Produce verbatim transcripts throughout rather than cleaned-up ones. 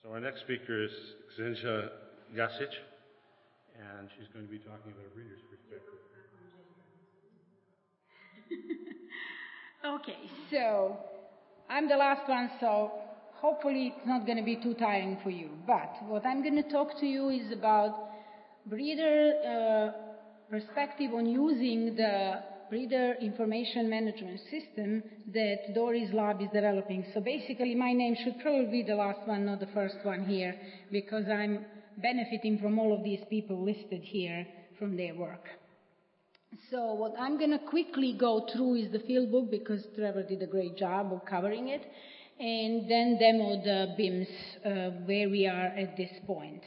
So our next speaker is Xenia Jasic, and she's going to be talking about a breeder's perspective. Okay, so I'm the last one, so hopefully it's not going to be too tiring for you. But what I'm going to talk to you is about breeder uh, perspective on using the breeder information management system that Doris Lab is developing. So basically my name should probably be the last one, not the first one here, because I'm benefiting from all of these people listed here from their work. So what I'm going to quickly go through is the field book, because Trevor did a great job of covering it, and then demo the B I M S uh, where we are at this point.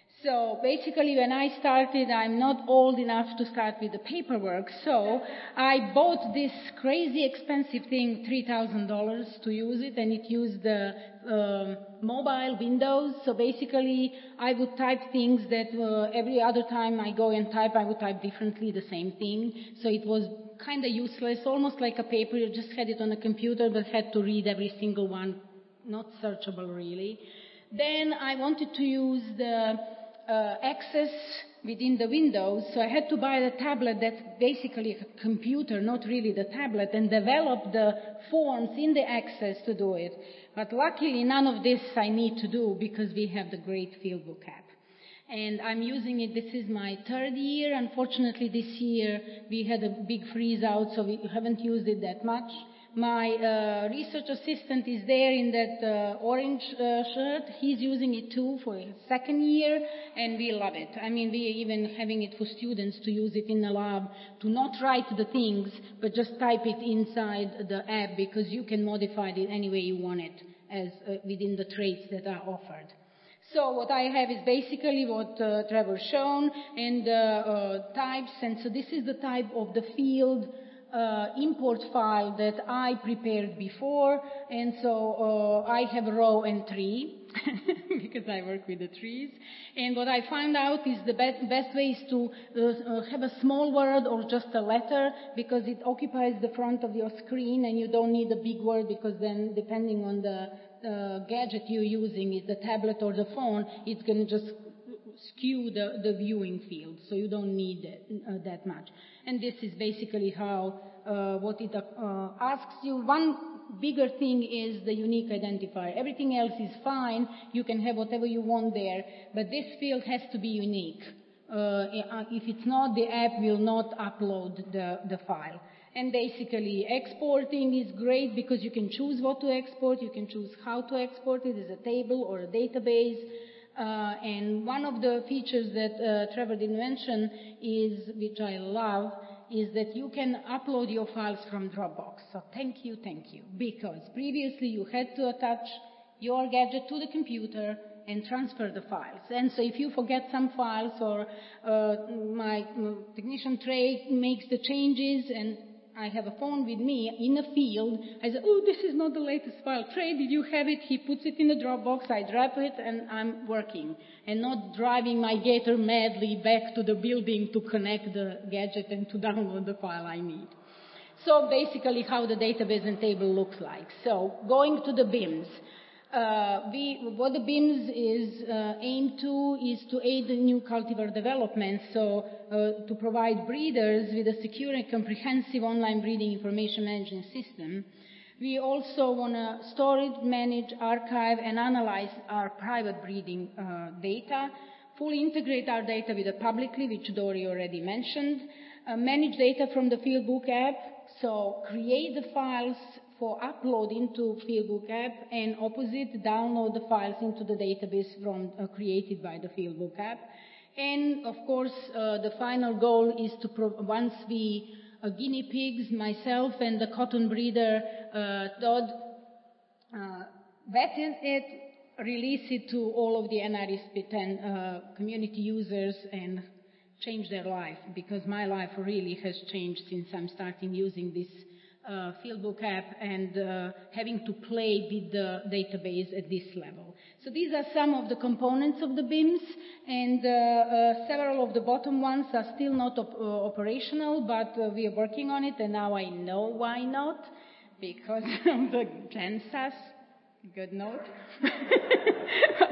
So basically when I started, I'm not old enough to start with the paperwork, so I bought this crazy expensive thing, three thousand dollars to use it, and it used the um, mobile Windows. So basically I would type things that uh, every other time I go and type, I would type differently the same thing. So it was kind of useless, almost like a paper. You just had it on a computer but had to read every single one, not searchable really. Then I wanted to use the Uh, access within the Windows, so I had to buy a tablet that's basically a computer, not really the tablet, and develop the forms in the access to do it. But luckily none of this I need to do because we have the great Fieldbook app. And I'm using it, this is my third year. Unfortunately this year we had a big freeze out, so we haven't used it that much. My uh, research assistant is there in that uh, orange uh, shirt. He's using it too for his second year, and we love it. I mean, we are even having it for students to use it in the lab, to not write the things, but just type it inside the app, because you can modify it any way you want it as uh, within the traits that are offered. So what I have is basically what uh, Trevor shown, and uh, uh, types, and so this is the type of the field Uh, import file that I prepared before, and so uh, I have a row and tree because I work with the trees. And what I found out is the best, best way is to uh, uh, have a small word or just a letter, because it occupies the front of your screen, and you don't need a big word, because then depending on the uh, gadget you're using, is the tablet or the phone, it's going to just skew the, the viewing field, so you don't need it, uh, that much. And this is basically how, uh, what it uh, asks you. One bigger thing is the unique identifier. Everything else is fine. You can have whatever you want there, but this field has to be unique. Uh, if it's not, the app will not upload the, the file. And basically exporting is great because you can choose what to export, you can choose how to export it, as a table or a database. Uh, and one of the features that uh, Trevor didn't mention is, which I love, is that you can upload your files from Dropbox. So thank you, thank you. Because previously you had to attach your gadget to the computer and transfer the files. And so if you forget some files, or uh, my technician Trey makes the changes and I have a phone with me in a field, I say, oh, this is not the latest file. Trey, did you have it? He puts it in the Dropbox, I drop it, and I'm working. And not driving my Gator madly back to the building to connect the gadget and to download the file I need. So basically how the database and table looks like. So going to the B I M S. Uh, we, what the B I M S is uh, aimed to is to aid the new cultivar development, so uh, to provide breeders with a secure and comprehensive online breeding information management system. We also want to store it, manage, archive, and analyze our private breeding uh, data, fully integrate our data with the publicly, which Dori already mentioned, uh, manage data from the Fieldbook app, so create the files for upload into Fieldbook app, and opposite, download the files into the database from, uh, created by the Fieldbook app. And of course, uh, the final goal is to, pro- once we, uh, guinea pigs, myself and the cotton breeder, uh, Todd, uh, vetted it, release it to all of the N R E S P ten uh, community users and change their life, because my life really has changed since I'm starting using this Uh, Fieldbook app and uh, having to play with the database at this level. So these are some of the components of the B I M S, and uh, uh, several of the bottom ones are still not op uh, operational, but uh, we are working on it, and now I know why not, because of the GenSAS. Good note. It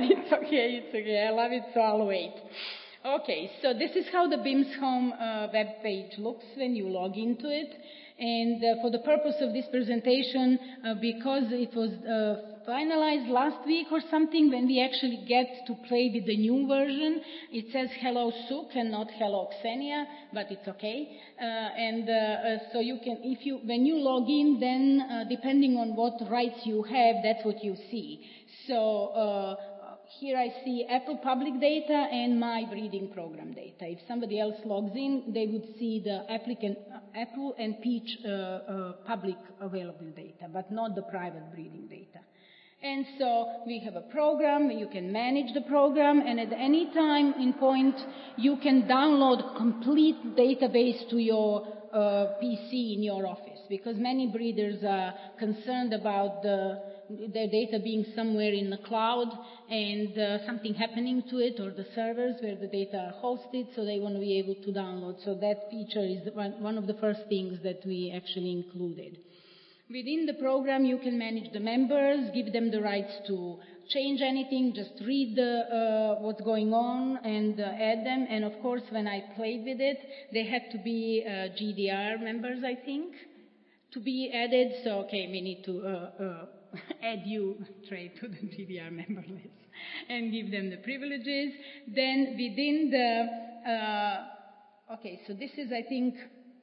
okay, it's okay. I love it, so I'll wait. Okay, so this is how the B I M S Home uh, web page looks when you log into it. And uh, for the purpose of this presentation, uh, because it was uh, finalized last week or something, when we actually get to play with the new version, it says Hello Suk and not Hello Xenia, but it's okay. Uh, and uh, uh, so you can, if you, when you log in, then uh, depending on what rights you have, that's what you see. So. Uh, Here I see Apple public data and my breeding program data. If somebody else logs in, they would see the applicant, uh, Apple and Peach uh, uh, public available data, but not the private breeding data. And so we have a program, you can manage the program, and at any time in point, you can download complete database to your uh, P C in your office, because many breeders are concerned about the their data being somewhere in the cloud and uh, something happening to it, or the servers where the data are hosted, so they want to be able to download. So that feature is one of the first things that we actually included. Within the program, you can manage the members, give them the rights to change anything, just read the, uh, what's going on and uh, add them. And of course, when I played with it, they had to be uh, G D R members, I think, to be added. So, okay, we need to uh, uh, add you, Trey, to the G D R member list and give them the privileges. Then within the, uh, okay, so this is, I think,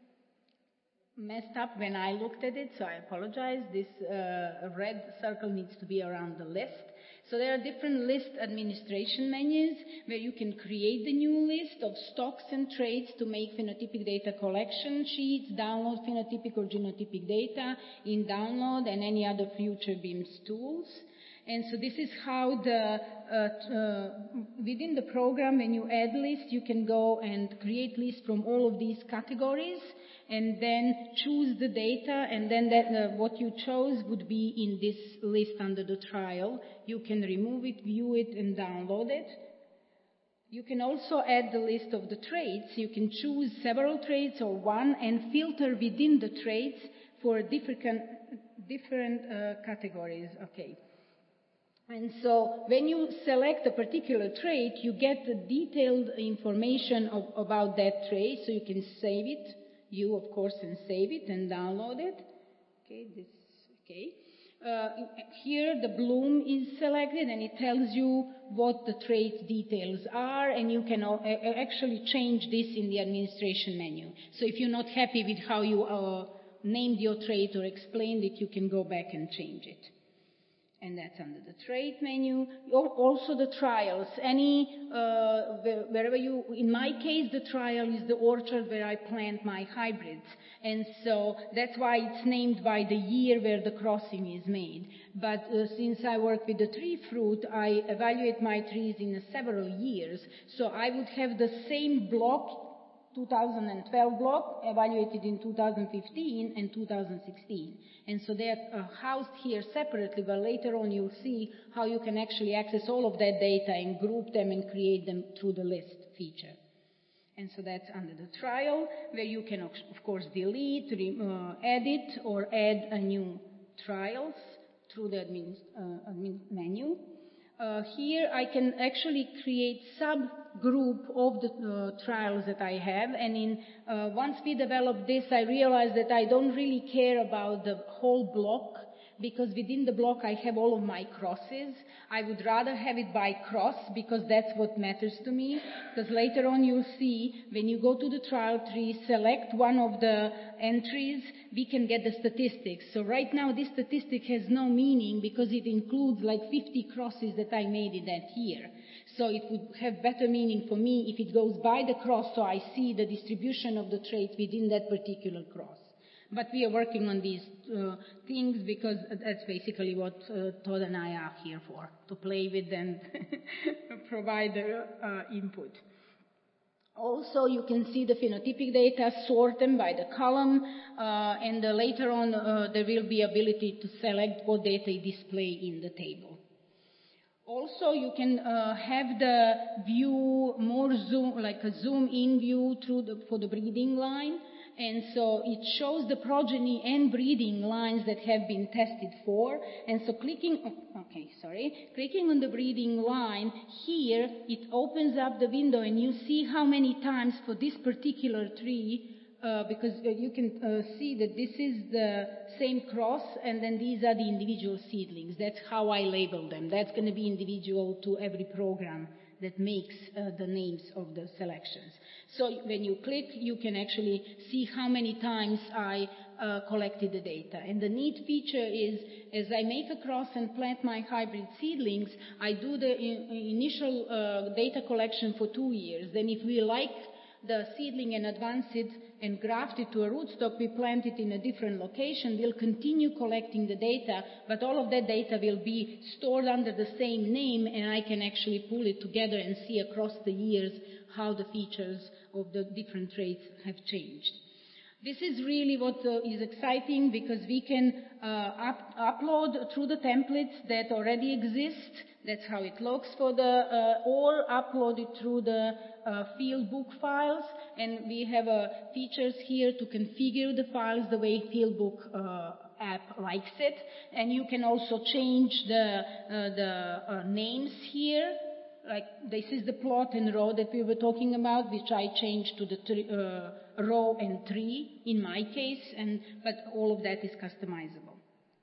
messed up when I looked at it, so I apologize. This uh, red circle needs to be around the list. So there are different list administration menus where you can create the new list of stocks and traits to make phenotypic data collection sheets, download phenotypic or genotypic data in download, and any other future B I M S tools. And so this is how the, uh, uh, within the program, when you add lists, you can go and create lists from all of these categories, and then choose the data, and then that, uh, what you chose would be in this list under the trial. You can remove it, view it, and download it. You can also add the list of the traits. You can choose several traits or one and filter within the traits for different, different uh, categories. Okay. And so when you select a particular trait, you get the detailed information of, about that trait, so you can save it. You, of course, can save it and download it. Okay, this, okay. Uh, here the bloom is selected, and it tells you what the trait details are, and you can uh, actually change this in the administration menu. So if you're not happy with how you uh, named your trait or explained it, you can go back and change it. And that's under the trait menu. Also the trials. Any, uh, wherever you, in my case, the trial is the orchard where I plant my hybrids. And so that's why it's named by the year where the crossing is made. But uh, since I work with the tree fruit, I evaluate my trees in several years. So I would have the same block, two thousand twelve block, evaluated in two thousand fifteen and two thousand sixteen. And so they are uh, housed here separately, but later on you'll see how you can actually access all of that data and group them and create them through the list feature. And so that's under the trial, where you can, of course, delete, uh, edit, or add a new trials through the admin, uh, admin menu. Uh, here I can actually create subgroup of the uh, trials that I have, and in, uh, once we developed this, I realized that I don't really care about the whole block, because within the block I have all of my crosses. I would rather have it by cross, because that's what matters to me, because later on you'll see, when you go to the trial tree, select one of the entries, we can get the statistics. So right now this statistic has no meaning, because it includes like fifty crosses that I made in that year. So it would have better meaning for me if it goes by the cross, so I see the distribution of the traits within that particular cross. But we are working on these uh, things, because that's basically what uh, Todd and I are here for, to play with and provide the uh, input. Also, you can see the phenotypic data, sort them by the column, uh, and uh, later on uh, there will be ability to select what data display in the table. Also, you can uh, have the view more zoom, like a zoom in view through the, for the breeding line. and so it shows the progeny and breeding lines that have been tested for. And so clicking, oh, okay, sorry, clicking on the breeding line here, it opens up the window and you see how many times for this particular tree, uh, because uh, you can uh, see that this is the same cross and then these are the individual seedlings. That's how I label them. That's going to be individual to every program that makes uh, the names of the selections. So when you click, you can actually see how many times I uh, collected the data. And the neat feature is, as I make a cross and plant my hybrid seedlings, I do the in, initial uh, data collection for two years. Then if we like the seedling and advance it and graft it to a rootstock, we plant it in a different location. We'll continue collecting the data, but all of that data will be stored under the same name, and I can actually pull it together and see across the years how the features of the different traits have changed. This is really what uh, is exciting, because we can uh, up upload through the templates that already exist. That's how it looks for the, uh, or upload it through the uh, field book files. And we have uh, features here to configure the files the way Fieldbook uh, app likes it. And you can also change the, uh, the uh, names here. Like this is the plot and row that we were talking about, which I changed to the tri uh, row and tree in my case, and but all of that is customizable.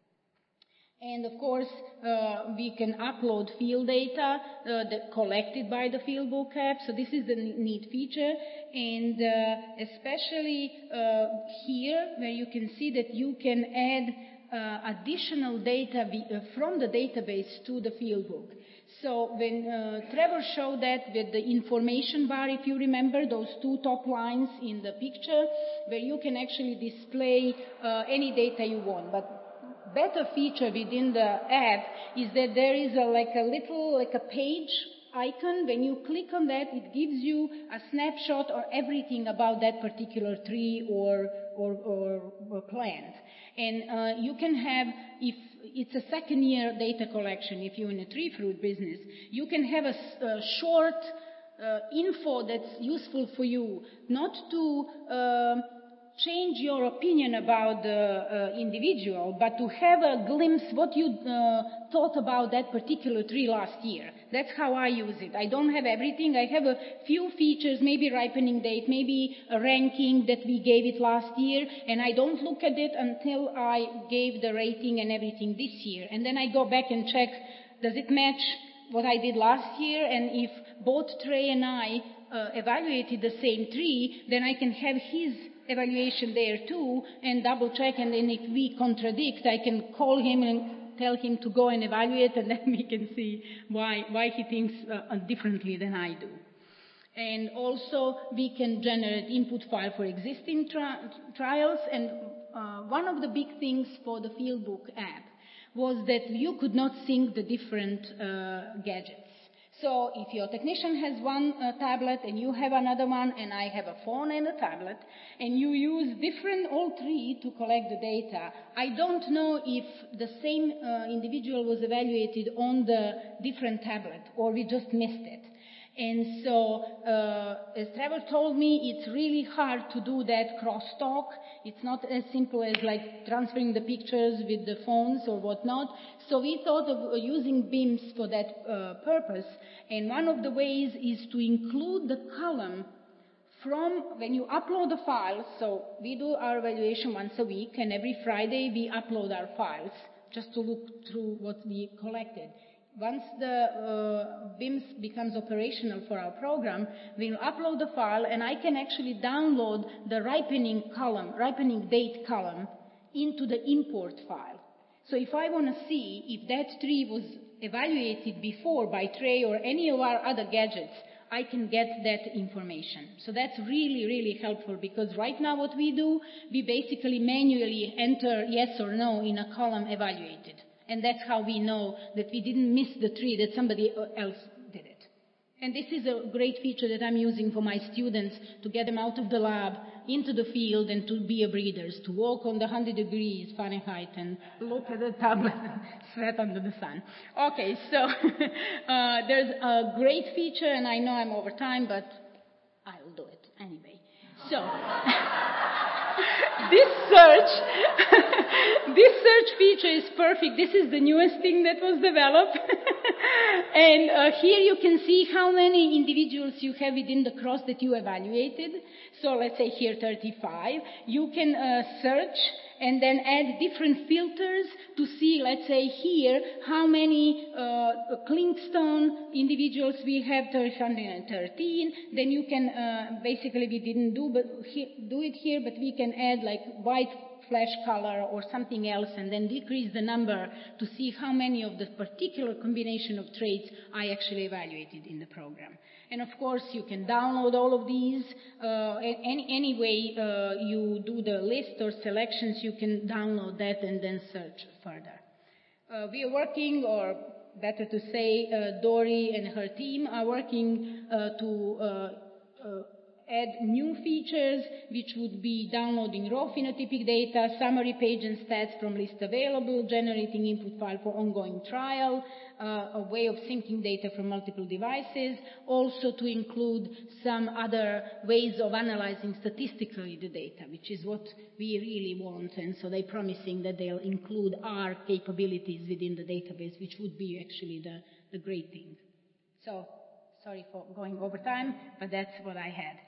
And of course, uh, we can upload field data uh, that collected by the Fieldbook app. So this is the neat feature, and uh, especially uh, here, where you can see that you can add uh, additional data be, uh, from the database to the Fieldbook. So when uh, Trevor showed that with the information bar, if you remember those two top lines in the picture, where you can actually display uh, any data you want. But better feature within the app is that there is a, like a little, like a page icon. When you click on that, it gives you a snapshot or everything about that particular tree or, or, or, or plant. And uh, you can have, if it's a second year data collection, if you're in a tree fruit business, you can have a, a short uh, info that's useful for you, not to uh, change your opinion about the uh, individual, but to have a glimpse what you uh, thought about that particular tree last year. That's how I use it. I don't have everything. I have a few features, maybe ripening date, maybe a ranking that we gave it last year, and I don't look at it until I gave the rating and everything this year. And then I go back and check, does it match what I did last year? And if both Trey and I uh, evaluated the same tree, then I can have his evaluation there too and double check, and then if we contradict, I can call him and tell him to go and evaluate, and then we can see why, why he thinks uh, differently than I do. And also we can generate input file for existing tri trials, and uh, one of the big things for the Fieldbook app was that you could not sync the different uh, gadgets. So if your technician has one uh, tablet and you have another one, and I have a phone and a tablet, and you use different, all three, to collect the data, I don't know if the same uh, individual was evaluated on the different tablet, or we just missed it. And so, uh, as Trevor told me, it's really hard to do that crosstalk. It's not as simple as like transferring the pictures with the phones or whatnot. So we thought of using B I M S for that uh, purpose. And one of the ways is to include the column from when you upload the files. So we do our evaluation once a week, and every Friday we upload our files just to look through what we collected. Once the uh, B I M S becomes operational for our program, we'll upload the file, and I can actually download the ripening column, ripening date column, into the import file. So if I want to see if that tree was evaluated before by Trey or any of our other gadgets, I can get that information. So that's really, really helpful, because right now what we do, we basically manually enter yes or no in a column evaluated. And that's how we know that we didn't miss the tree, that somebody else did it. And this is a great feature that I'm using for my students to get them out of the lab, into the field, and to be a breeders, to walk on the one hundred degrees Fahrenheit and look at the tablet and sweat under the sun. Okay, so uh, there's a great feature, and I know I'm over time, but I'll do it anyway. So... this search, this search feature is perfect. This is the newest thing that was developed. And uh, here you can see how many individuals you have within the cross that you evaluated. So let's say here thirty-five. You can uh, search and then add different filters to see, let's say here, how many uh, clinkstone individuals we have, three hundred thirteen. Then you can, uh, basically we didn't do, but he, do it here, but we can add like white flash color or something else and then decrease the number to see how many of the particular combination of traits I actually evaluated in the program. And of course, you can download all of these. Uh, any, any way uh, you do the list or selections, you can download that and then search further. Uh, we are working, or better to say, uh, Dori and her team are working uh, to uh, uh, add new features, which would be downloading raw phenotypic data, summary page and stats from list available, generating input file for ongoing trial, uh, a way of syncing data from multiple devices, also to include some other ways of analyzing statistically the data, which is what we really want. And so they're promising that they'll include our capabilities within the database, which would be actually the, the great thing. So, sorry for going over time, but that's what I had.